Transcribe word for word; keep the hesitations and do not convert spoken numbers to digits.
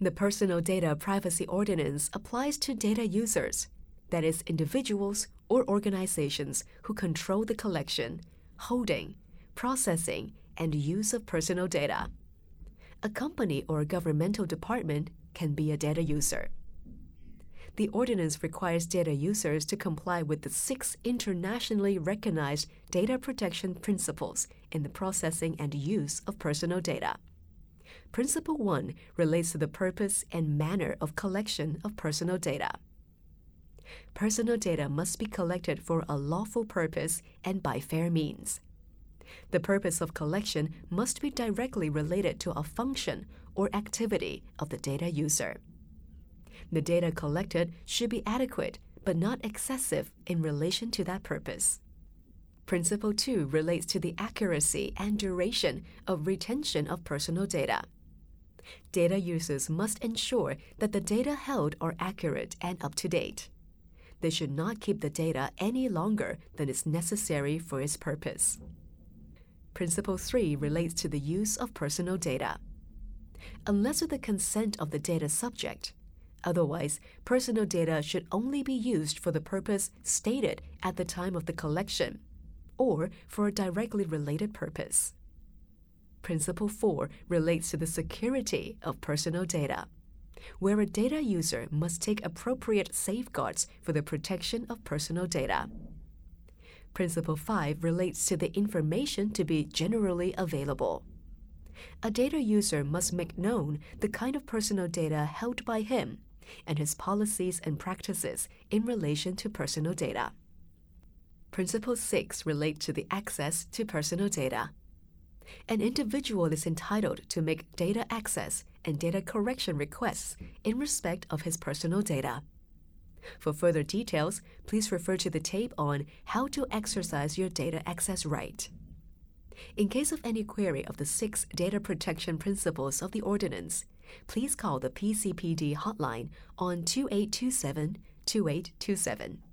The Personal Data Privacy Ordinance applies to data users, that is, individuals or organizations who control the collection, holding, processing, and use of personal data. A company or a governmental department can be a data user. The ordinance requires data users to comply with the six internationally recognized data protection principles in the processing and use of personal data. Principle one relates to the purpose and manner of collection of personal data. Personal data must be collected for a lawful purpose and by fair means. The purpose of collection must be directly related to a function or activity of the data user. The data collected should be adequate but not excessive in relation to that purpose. Principle two relates to the accuracy and duration of retention of personal data. Data users must ensure that the data held are accurate and up to date. They should not keep the data any longer than is necessary for its purpose. Principle three relates to the use of personal data. Unless with the consent of the data subject, otherwise, personal data should only be used for the purpose stated at the time of the collection, or for a directly related purpose. Principle four relates to the security of personal data, where a data user must take appropriate safeguards for the protection of personal data. Principle five relates to the information to be generally available. A data user must make known the kind of personal data held by him and his policies and practices in relation to personal data. Principle six relates to the access to personal data. An individual is entitled to make data access and data correction requests in respect of his personal data. For further details, please refer to the tape on how to exercise your data access right. In case of any query of the six data protection principles of the ordinance, please call the P C P D hotline on two eight two seven, two eight two seven.